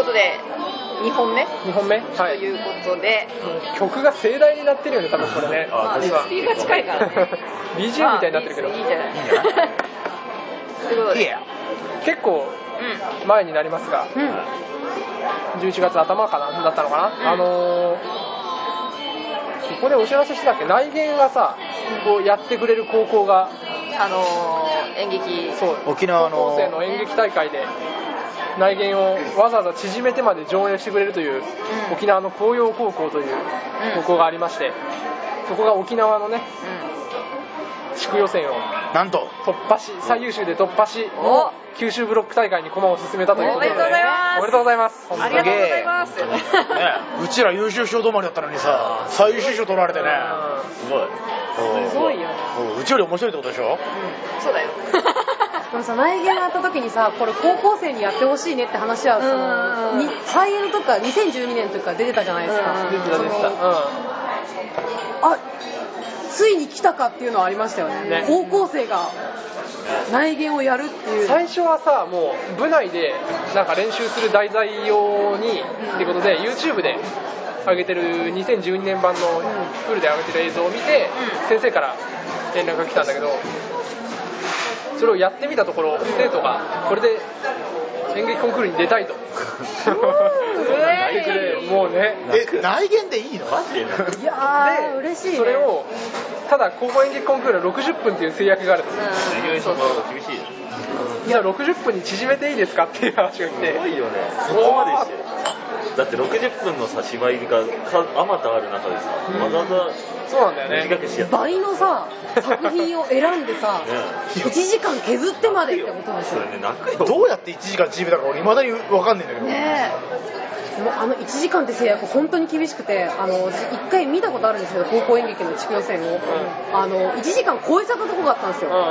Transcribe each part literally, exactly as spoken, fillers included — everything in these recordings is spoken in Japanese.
ことでにほんめにほんめ、はい、 ということで、 曲が盛大になってるよね多分これね。 まあ、スピードが近いからねビージーエム みたいになってるけど、 まあ、いいじゃないいいじゃないということで、 結構前になりますが、うん、じゅういちがつ頭かなだったのかな、うん、あのー、ここでお知らせしてたっけ、内言がさ、こうやってくれる高校が、 あのー、演劇、 そう、沖縄の高校生の演劇大会で内言をわざわざ縮めてまで上映してくれるという、うん、沖縄の紅葉高校という高校がありまして、うん、そこが沖縄のね、うん、地区予選をなんと突破し、最優秀で突破し、九州ブロック大会に駒を進めたということで、 おめでとうございます。 おめでとうございます。 ありがとうございます。ね、 うちら優秀賞止まりだったのにさ、最優秀賞取られてね。 すごい。 すごいよね。 うちより面白いってことでしょ。 うん、そうだよ。 でもさ、内言があった時にさ、これ高校生にやってほしいねって話は、そのに再演の時からにせんじゅうにねんの時から出てたじゃないですか。 出てた出てた。うん。 あ、ついに来たかっていうのはありましたよね。ね、高校生が内言をやるっていう。 最初はさ、もう部内でなんか練習する題材用に、うん、ってことで YouTube で上げてるにせんじゅうにねん版のフルで上げてる映像を見て、うん、先生から連絡が来たんだけど、それをやってみたところ、生徒がこれで演劇コンクールに出たいと言ってくれ、もうね、 え、内言でいいの？ いやー嬉しいね。 それをただ高校演劇コンクールはろくじゅっぷんっていう制約があるんですよ。 そうそう、厳しい。 じゃあろくじゅっぷんに縮めていいですかっていう話が来て、 すごいよね。そこまでしてだってろくじゅっぷんのさ芝居があまたある中でさ、わざわざそうなんだよね、 短くしてやった倍のさ作品を選んでさ、ね、いちじかん削ってまでってことでしょ。 それね、泣くよ。 どうやっていちじかん縮めたか俺未だに分かんないんだけどねえ、もうあのいちじかんって制約本当に厳しくて、あのいっかい見たことあるんですけど、高校演劇の地区予選を、うん、あのいちじかん超えちゃったとこがあったんですよ、うん、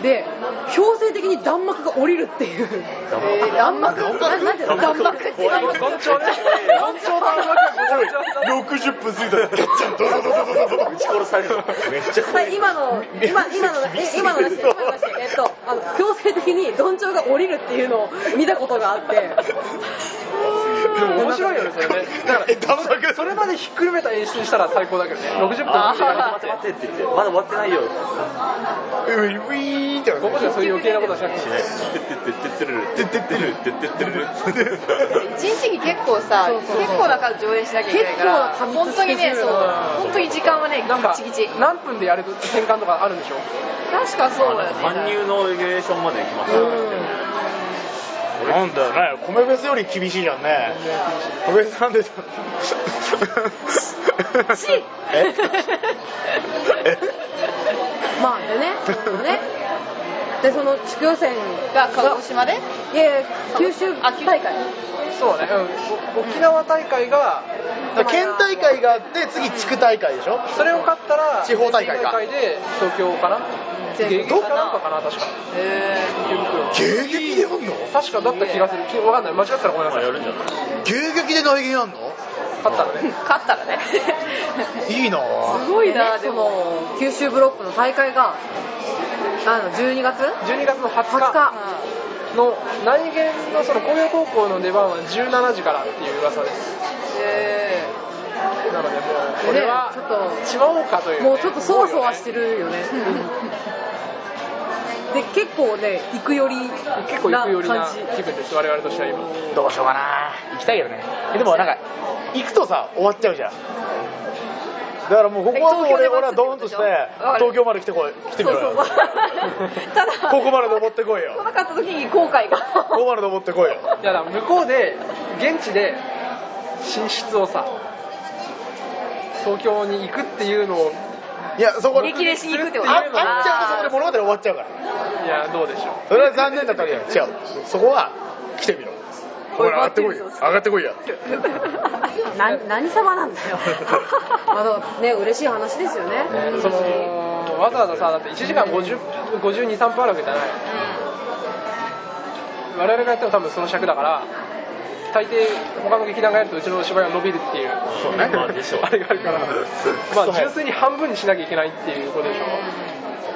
で強制的に弾幕が降りるっていう、えー、弾幕なんていうの、弾幕って弾幕団長ね、団長弾幕ろくじゅっぷん過ぎたらガッチャンドドドドドドド撃ち殺される。めっちゃ怖い。 今の今今のえ今のなし今のなしえっとあの強制的に団長が降りるっていうのを見たことがあって。 でも面白いよねそれね。だからそれまでひっくるめた演出にしたら最高だけどね。ろくじゅっぷん待って待ってって言ってまだ終わってないよ。 ウィウィーンってここじゃそういう余計なことはしなくていい。 一日に結構さ、結構な数上映しなきゃいけないから、本当にね、そう本当に時間はね、ギチギチ。 何分でやる転換とかあるんでしょ。 確かそうだよね。 搬入のレギュレーションまで決まった。 なんだよね、米フェスより厳しいじゃんね。米フェスなんでしょ。ええまあでね、ねでその地区予選が鹿児島で、 いやいや九州大会、 そうね、うん、沖縄大会が県大会があって次地区大会でしょ。 それを勝ったら地方大会か。 大会で東京かな。芸劇かなんかかな確か。 へー。芸劇でやんの？ 確かだった気がする。わかんない。間違ったらごめんなさい。 やるんじゃない？ 芸劇で内言やんの？ 勝ったらね。 勝ったらね。 いいな。 すごいな。でも九州ブロックの大会があのじゅうにがつ？ じゅうにがつのはつかの内言のその紅葉高校の出番はじゅうしちじからっていう噂です。 へー。 なのでもうこれはちょっとしまおうかという、ね、 もうちょっとそわそわしてるよね。で結構ね行くより結構行くよりな気分です我々としては今。 どうしようかな、行きたいけどね。でもなんか行くとさ終わっちゃうじゃん。だからもうここはもう俺俺はドーンとして東京まで来てこい来てみろよ。 そうそうただここまで登ってこいよ。 来なかった時に後悔が。 ここまで登ってこいよ。 いやだ向こうで現地で進出をさ東京に行くっていうのをいやそこ激励しに行くってことあっちゃうとそこで物語終わっちゃうから。 いやどうでしょう。 それは残念だったらいや違う。そこは来てみろ。ほら上がってこいよ。上がってこいや。 な何様なんだよ。まだね嬉しい話ですよね。 そのわざわざさだっていちじかんごじゅうに、さんぷんあるわけじゃない。うん、我々がやっても多分その尺だから。大抵他の劇団がやるとうちの芝居が伸びるっていうそうね、まあでしょうあれがあるからまあ純粋に半分にしなきゃいけないっていうことでしょ。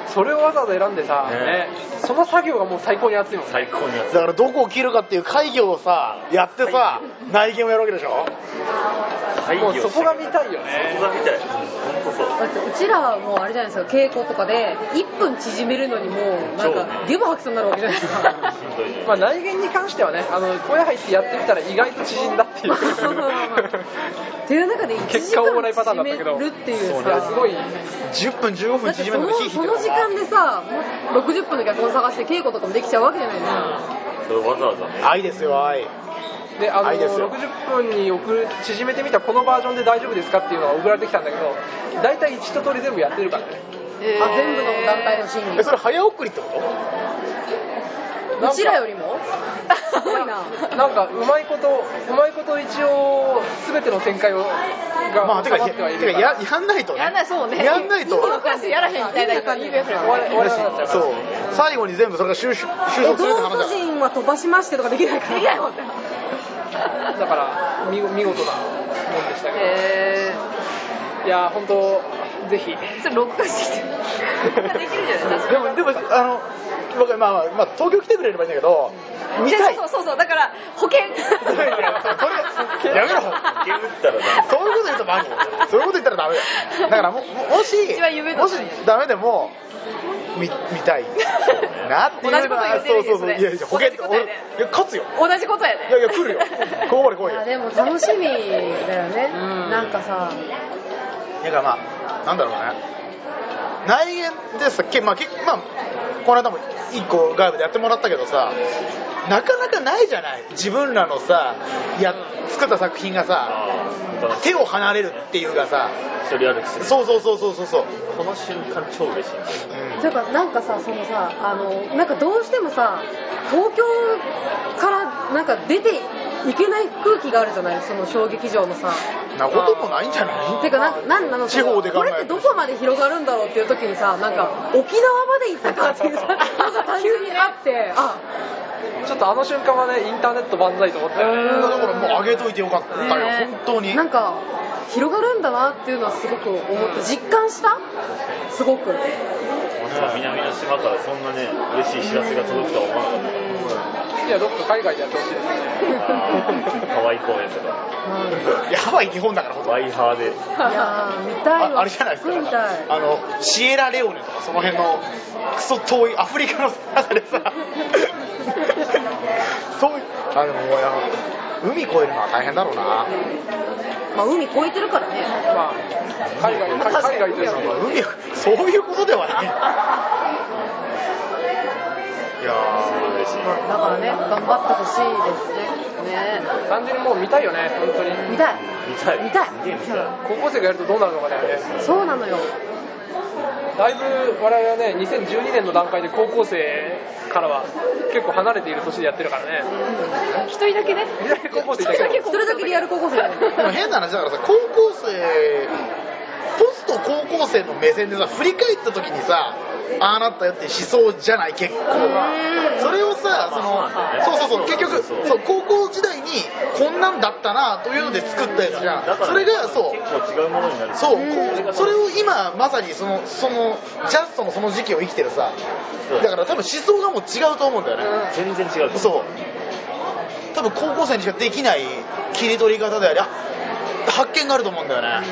それをわざわざ選んでさ、ねね、その作業がもう最高に熱いもんね。 最高に熱い。 だからどこを切るかっていう会議をさやってさ、内見をやるわけでしょ。 もうそこが見たいよね。 そこが見たい。本当そう。 だってうちらはもうあれじゃないですか、稽古とかでいっぷん縮めるのにもうなんかゲボ吐きそうになるわけじゃないですか。 まあ内見に関してはね、あの小屋入ってやってみたら意外と縮んだっていうっていう中でいちじかん縮めるっていうさ、 すごいじゅっぷんじゅうごふん縮めるのがヒーヒーその時間でさろくじゅっぷんの脚本探して稽古とかもできちゃうわけじゃないですか。 それわざわざね。 愛ですよ、愛。 で、あのろくじゅっぷんに送る縮めてみたこのバージョンで大丈夫ですかっていうのが送られてきたんだけど、大体一通り全部やってるからね。 えー、あ、全部の団体の審議。 え、それ早送りってこと？ うちらよりもすごいな。 なんかうまいことうまいこと一応全ての展開をがまあてかってはいるから、 ややんないとね。 やんないそうね。 やんないと。 このクラスやらへんみたいな感じで終わり終わりなっちゃうから。 そう。最後に全部それが収集収束するって話だ。 道具人は飛ばしましてとかできないから。できないもんね。 だから見見事なもんでしたけど。 へーいや本当ぜひ。 それ録画してきて。できるじゃないですか。 でもでもあの僕はまあまあ東京来てくれればいいんだけど。見たい。 そうそうそうだから保険。 やめろ。 保険打ったらダメ。 そういうこと言うとマジ。そういうこと言ったらダメだよ。だからももしもしダメでも見見たいなっていうのはそうそうそういやいや保険俺いや勝つよ。 同じことやね。 いやいや来るよ。ここまで来いよ。 でも楽しみだよね。なんかさ。 だからまあなんだろうね。内縁でさ、けまあけまあこの間も一個外部でやってもらったけどさ。なかなかないじゃない自分らのさや作った作品がさ手を離れるっていうかさ一人歩きするそうそうそうそうそうそうこの瞬間超嬉しいんだよ、 うん、だからなんかさそのさあのなんかどうしてもさ東京からなんか出ていけない空気があるじゃないその小劇場のさなこともないんじゃないてかななんなの地方で考えこれってどこまで広がるんだろうっていう時にさなんか沖縄まで行ったかっていうさなんか単純にあってあちょっとあの瞬間はねインターネット万歳と思ったよね。 だからもう上げといてよかったよ、ね、本当になんか広がるんだなっていうのはすごく思って実感したすごく南の島からそんなね嬉しい知らせが届くとは思わなかった、 いやどっか海外でやってほしいですね。 ハワイ公演とかいやハワイ日本だからワイハーでいやー見たいわああれじゃないですか見たいあのシエラレオネとかその辺のクソ遠いアフリカの中でさそういうあでもいや海越えるのは大変だろうなまあ海越えてるからねまあ海外海外というのは海そういうことではないいやー嬉しいだからね頑張ってほしいですねね単純にもう見たいよね本当に見たい見たい見たいすげえ見たい高校生がやるとどうなるのかだよね。 そうなのよだいぶ我々はねにせんじゅうにねんの段階で高校生からは結構離れている年でやってるからね。 一人だけね。 一人だけ高校生いたけどそれだけリアル高校生だよねでも変な話だからさ高校生ポスト高校生の目線でさ振り返った時にさああなったよって思想じゃない結構それをさそのそうそうそう結局そう高校時代にこんなんだったなというので作ったやつじゃんそれがそう結構違うものになるそうこうそれを今まさにそのそのジャストのその時期を生きてるさだから多分思想がもう違うと思うんだよね全然違うそう多分高校生にしかできない切り取り方でありあ発見があると思うんだよね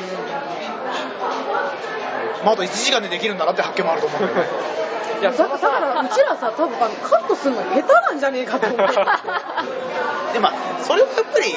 まあ、あといちじかんでできるんだなって発見もあると思うんだよねいやだからうちらさ多分あのカットするの下手なんじゃねえかと思ってでまあそれはやっぱり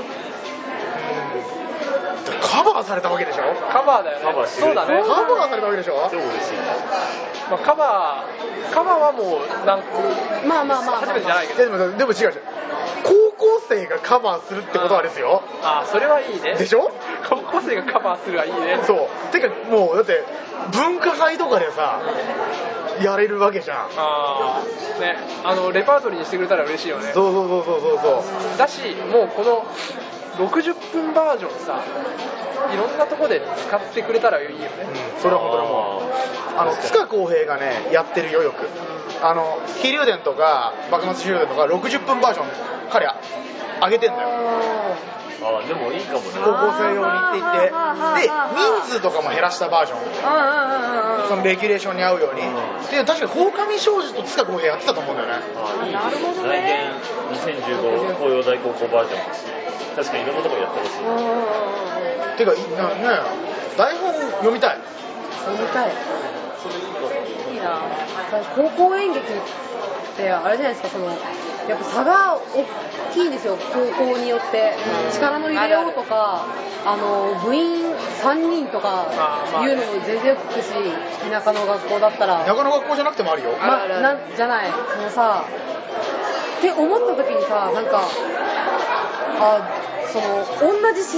カバーされたわけでしょカバーだよね。 カバーしてるそうだね。 カバーされたわけでしょ超嬉しいまあ、カバーカバーはもうなんまあまあまあ、まあ、 初めてじゃないけど。 でもでも違う違う高校生がカバーするってことはですよああそれはいいね。 でしょ高校生がカバーするはいいね。 そうてかもうだって文化祭とかでさやれるわけじゃんああねあのレパートリーにしてくれたら嬉しいよね。 そうそうそうそうそうそうだしもうこのろくじゅっぷんバージョンさいろんなとこで使ってくれたらいいよね、 うん、それは本当にもうあの塚公平がねやってるよよくあの飛龍伝とか幕末終電とかろくじゅっぷんバージョン彼は上げてんだよ。 ああでもいいかもね。 高校生用にって言ってで人数とかも減らしたバージョン、そのレギュレーションに合うように、で確か鴻上庄司と塚公平やってたと思うんだよね。 あいいなるほどね。来年にせんじゅうご東洋大高校バージョン、確かにいろんなところやってほしい。 てかなね台本読みたい読みたい。いいな。高校演劇ってあれじゃないですか、そのやっぱ差が大きいんですよ、高校によって。力の入れようとか、あの部員さんにんとかいうのも全然よく聞くし、田舎の学校だったら田舎の学校じゃなくてもあるよ。 まなんじゃない、もうさって思った時にさ、なんかあその同じし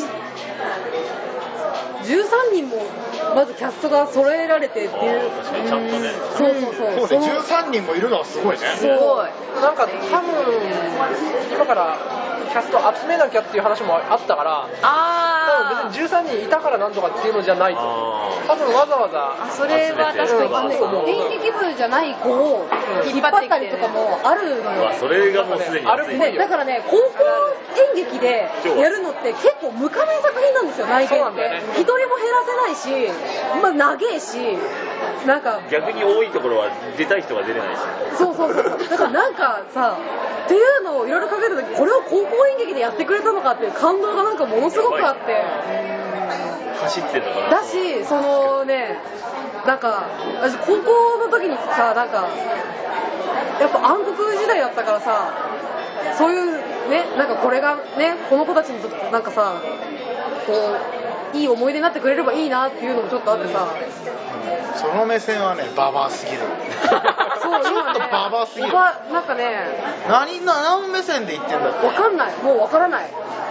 じゅうさんにんもまずキャストが揃えられてっていう、 確かにちゃんとね、 そうそうそう、 そうね、じゅうさんにんもいるのはすごいね。 すごい。 なんか多分今からキャスト集めなきゃっていう話もあったから、 あ多分別にじゅうさんにんいたからなんとかっていうのじゃないと、多分わざわざあ、それは確かに演劇部じゃない子を引っ張ったりとかもあるのよ。 それがもうすでにあるっぽいよ。 だからね、高校演劇でやるのって結構無仮面作品なんですよ、内見って。一人も減らせないし、まあ長えし、なんか逆に多いところは出たい人が出れないし。 そうそうそう。だからなんかさ、っていうのをいろいろかけるとき、これを高校演劇でやってくれたのかっていう感動がなんかものすごくあって。 走ってんのかな。 だし、そのね、なんか私高校の時にさ、なんかやっぱ暗黒時代だったからさ、そういうね、なんかこれがね、この子たちにとってなんかさ、こういい思い出になってくれればいいなっていうのもちょっとあってさ。 その目線はねババアすぎる。 そうちょっとババアすぎる。 なんかね、 何何目線で言ってんだって。 わかんない、もうわからない。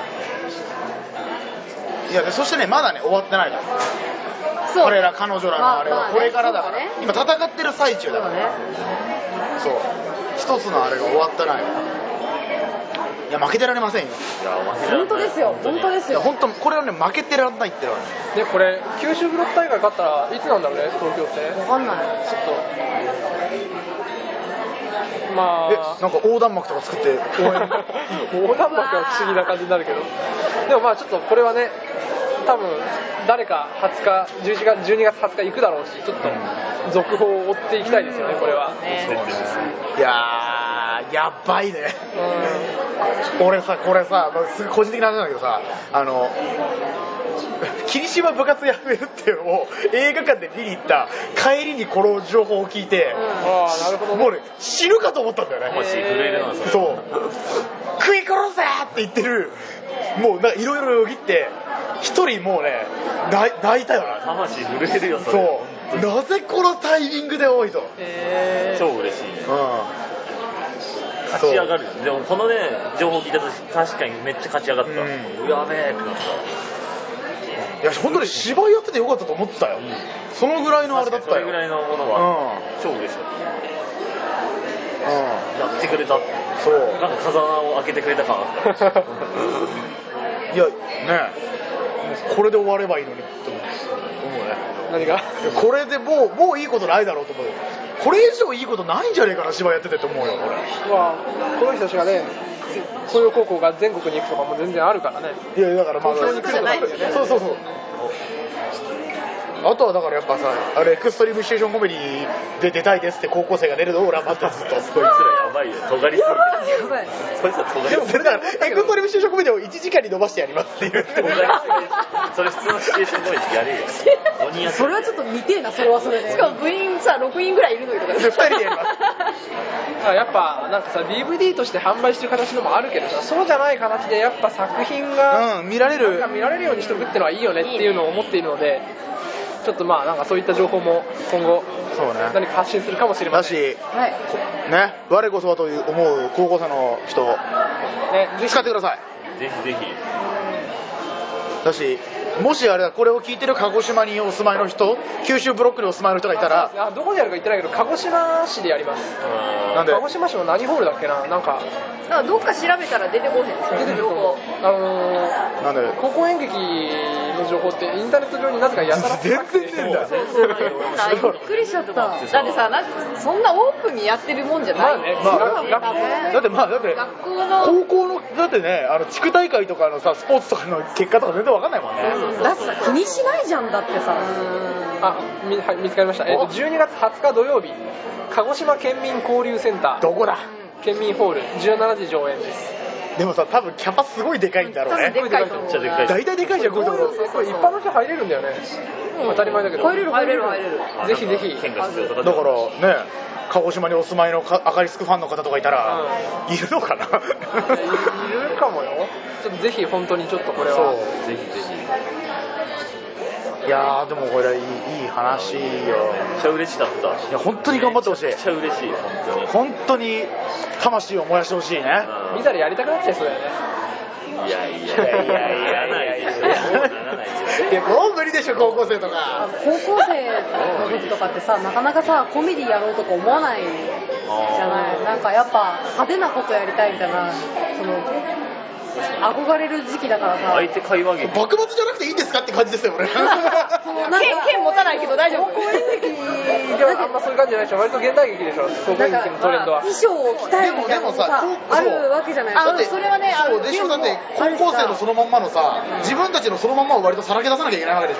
いやでそしてねまだね終わってないの。 そうこれら彼女らのあれはこれからだから、 ね、 今戦ってる最中だからね。そう一つのあれが終わってないの。いや負けてられませんよ。 いや負けてられない。 本当ですよ、本当ですよ。 本当これはね負けてられないってのはね。 でこれ九州ブロック大会勝ったらいつなんだろうね、東京って。 わかんない。 ちょっとまあえなんか横断幕とか作って応援横断幕は不思議な感じになるけど、でもまあちょっとこれはね、多分誰かはつかじゅういちがつじゅうにがつはつか行くだろうし、ちょっと続報を追っていきたいですよね、これは。 いやーやばいね。俺さこれさすごい個人的な話なんだけどさ、あの霧島部活やめるっていうのを映画館で見に行った帰りにこの情報を聞いて、 うん、ああなるほどね、 もうね死ぬかと思ったんだよね。 魂震えるな。 そう食い殺せって言ってる、もうなんかいろいろよぎって一人もうね泣いたよな。 魂震えるよそれ。 そうなぜこのタイミングで多いと、 えー、 超嬉しいね。 うん勝ち上がる。でもこのね情報聞いたとき確かにめっちゃ勝ち上がった。うん、やべえってなった。 いや本当に芝居やっててよかったと思ったよ、うん、そのぐらいのあれだったよ。 それぐらいのものは、うん、超嬉しかった、うん、やってくれたって。そうなんか風穴を開けてくれた感あったいやねこれで終わればいいのにって思うね。 何がこれでもうもういいことないだろうと思う。これ以上いいことないんじゃねえかな芝居やっててと思うよこれ。 まあこの人たちがね、東洋高校が全国に行くとかも全然あるからね。 いやだからまあ東京に来るとかないですよね。 そうそうそう。あとはだからやっぱさ、あれエクストリームシチュエーションコメディで出たいですって高校生が出るのを俺は待ってずっと。 こいつらやばいよ、尖りすぎて。 やばい。 こいつら尖りすぎて。 でもそれだからエクストリームシチュエーションコメディをいちじかんに伸ばしてやりますっていう。 それ普通のシチュエーションコメディやれよ。ごにんやそれはちょっと見てえな、それはそれで。 しかも部員さろくにんぐらいいるのよとか。 ふたりでやります。 やっぱなんかさ ディーブイディー として販売してる形のもあるけどさ、そうじゃない形でやっぱ作品が、 うん、見られるなんか見られるようにしておくっていうのはいいよねっていうのを思っているので、ちょっとまあなんかそういった情報も今後そうね何か発信するかもしれまだせん。 し、 はいね、我こそはという思う高校生の人、 ね、 使ってください。 ぜひぜひ。 だし、もしあれだ、これを聞いてる鹿児島にお住まいの人、九州ブロックにお住まいの人がいたら、 あ、どこでやるか言ってないけど、鹿児島市でやります。 なんで鹿児島市の何ホールだっけな、なんかなんかどっか調べたら出てこへんですよ出てくると思う。あのー、 なんで高校演劇の情報ってインターネット上になぜかやたら全然ねえんだ。 そうそうびっくりしちゃった。だってさ、なんかそんなオープンにやってるもんじゃない。 まあね、 まあ学学校のねだってまあだって学校の高校のだってね、あの地区大会とかのさ、スポーツとかの結果とか全然わかんないもんね。 だってさ気にしないじゃんだってさ。 あ、みはい見つかりました。えっとじゅうにがつはつか土曜日、鹿児島県民交流センターどこだ。 県民ホールじゅうしちじ上演です。 でもさ、多分キャパすごいでかいんだろうね。 多分でかいと思う。 めっちゃでかい。 大体でかいじゃんこういうところ。 これ一般の人入れるんだよね。当たり前だけど。 入れる入れる入れる。 ぜひぜひ。 県が必要とかだからね、鹿児島にお住まいのかアカリスクファンの方とかいたら、いるのかな。 いるかもよ。ちょっとぜひ本当にちょっとこれは。 そうぜひぜひ。 いやーでもこれいい、いい話よ。 めっちゃ嬉しかった。 いや本当に頑張ってほしい。 めっちゃ嬉しい、本当に。 本当に魂を燃やしてほしいね。 見たらやりたくなっちゃいそうだよね。 いやいやいやいやいやならないですよ。もうならないですよ。 いやもう無理でしょ高校生とか。 高校生の時とかってさ、なかなかさコメディやろうとか思わないじゃない。なんかやっぱ派手なことやりたいみたいな、その憧れる時期だからさ。 相手会話劇。 幕末じゃなくていいんですかって感じですよ俺。 そうなんか剣持たないけど大丈夫。 高校演劇でもあんまそういう感じじゃないでしょ。割と現代劇でしょ。高校演劇のトレンドは。 衣装を着たいみたいなのがさあるわけじゃない。 あのそれはね、あのそうでしょ。だって高校生のそのまんまのさ、自分たちのそのまんまを割とさらけ出さなきゃいけないわけでしょ。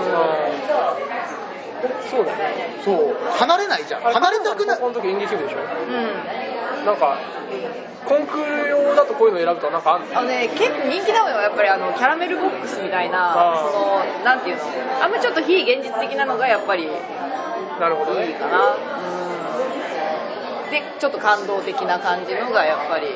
そうだね。 そう離れないじゃん。離れたくない。 高校の時演劇部でしょ。 うん。 なんかコンクール用だとこういうの選ぶとなんかあんの？ あのね、結構人気なのよ、やっぱりあのキャラメルボックスみたいな、 あーそのなんていうの、あんまちょっと非現実的なのがやっぱりいいなるほどね。 かな。うん。で、ちょっと感動的な感じのがやっぱり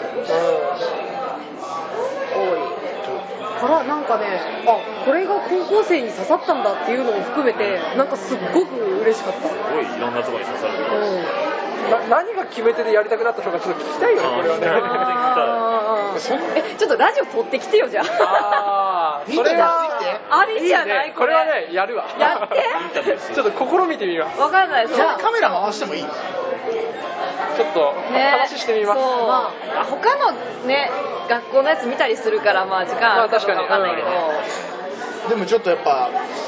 多い。 からなんかね、あこれが高校生に刺さったんだっていうのも含めてなんかすっごく嬉しかった。 すごいいろんなところに刺さる。 な何が決め手でやりたくなったのかちょっと聞きたいよねこれはね。 あえ、ちょっとラジオ撮ってきてよじゃあ。 あー、それはありじゃないいいねこれはねやるわ。 やってちょっと試みてみます。 わかんない。そうじゃあカメラ回してもいい？ ちょっとね、 話してみます。 そう、まあ、他のね学校のやつ見たりするからまあ時間あるかどうかわかんないけど、 でもちょっとやっぱ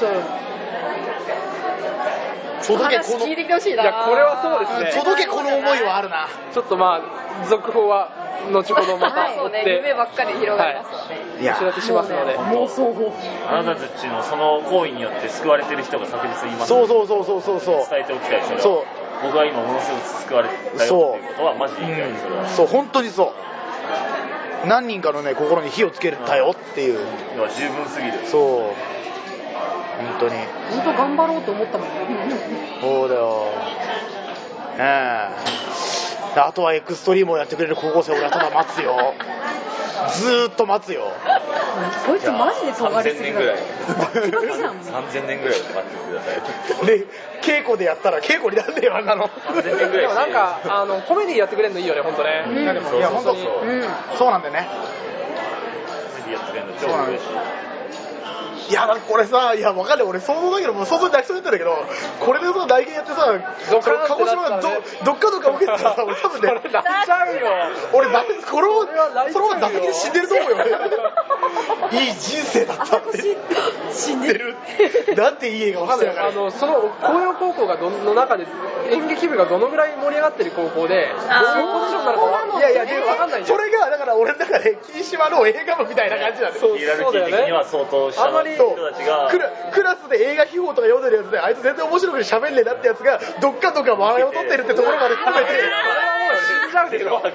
届けこの話聞いてきてほしいな。 いやこれはそうですね。 届けこの思いはあるな。 ちょっとまあ続報は後ほどまた追っそうね、 て夢ばっかり広がりますよね。 いやお知らせしますので。 妄想をあなたたちのその行為によって救われてる人が確実にいます。 そうそうそうそうそうそう。 伝えておきたい。それはそう僕は今ものすごく救われたよっていうことはマジで言いたい。それはそう本当にそう何人かのね心に火をつけたよっていう。 いや十分すぎる。 そう本当に本当頑張ろうと思ったもん。 そうだよねえ。あとはエクストリームをやってくれる高校生を俺はただ待つよ。ずーっと待つよ。 こいつマジで尖りすぎだよ。 さんぜんねんぐらい待ってください。 で稽古でやったら稽古になんねえよあんなの。 さんぜんねんぐらいでもなんかあのコメディやってくれるのいいよね本当ね。 うんいやでもいや本当にそう、 うんそうなんだよね。 コメディやってくれるの超嬉しい。 いやだってこれさ、いやわかんない俺想像だけどもう想像に泣きそうになったんだけど、これでさ大芸やってさ、 ドカーンって鹿児島がどなったらねどっかどっか受けてたらさ俺多分ね、 それ泣いちゃうよ。 俺だってこのそれは泣いちゃうよそのまま打席で死んでると思うよ。いい人生だったって死んでる。なんていい映画わかんない。あのその紅葉高校がどの中で演劇部がどのぐらい盛り上がってる高校でどういうポジションになるかわいやいやでわかんないんだよ。 それがだから俺の中で霧島の映画部みたいな感じなんだよ。 そうヒエラルキー的には相当下の人たちがクラクラスで映画秘宝とか読んでるやつであいつ全然面白く喋んねえなってやつがどっかどっか笑いを取ってるってところまで含めて死んじゃうけど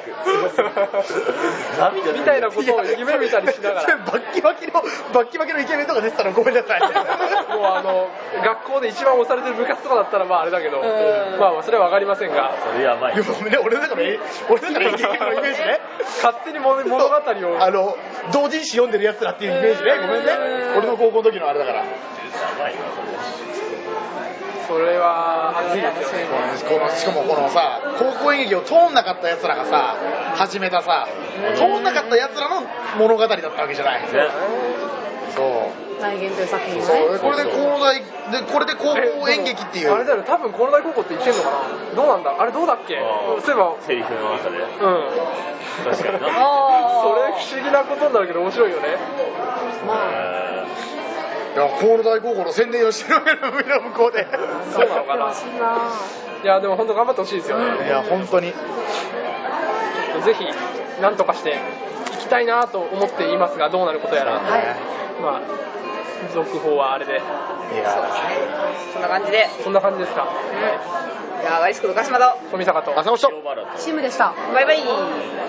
涙みたいなことを夢見たりしながらバッキバキのバッキバキのイケメンとか出てたらごめんなさい。 もうあの学校で一番押されてる部活とかだったらまああれだけどまあまあそれは分かりませんがそれやばい。 いやごめんね俺の中の俺の中のイケメンのイメージね。 勝手に物物語をあの同人誌読んでるやつらっていうイメージね。ごめんね俺の高校の時のあれだから。 やばいなそれ。 それは熱いですよね。 このしかもこのさ高校演劇を通んなかったやつらがさ始めたさ通んなかったやつらの物語だったわけじゃない。そう大限という作品がね。 そうこれで高大でこれで高校演劇っていうあれだよね、多分高大高校って言ってんのかな、どうなんだあれ、どうだっけ、そういえばセリフの中で、 うん、 確かにな。 それ不思議なことになるけど面白いよね。 まあいや高大高校の宣伝をしてるわけの上の向こうでそうなのかな。いやでも本当頑張ってほしいですよね。 いや本当にぜひなんとかしていきたいなと思っていますが、どうなることやら、 はい、 まあ続報はあれで、いやそんな感じで、 そんな感じですか。 うん、じゃあワイスクの鹿島と富坂と浅野とチームでした。 バイバイ。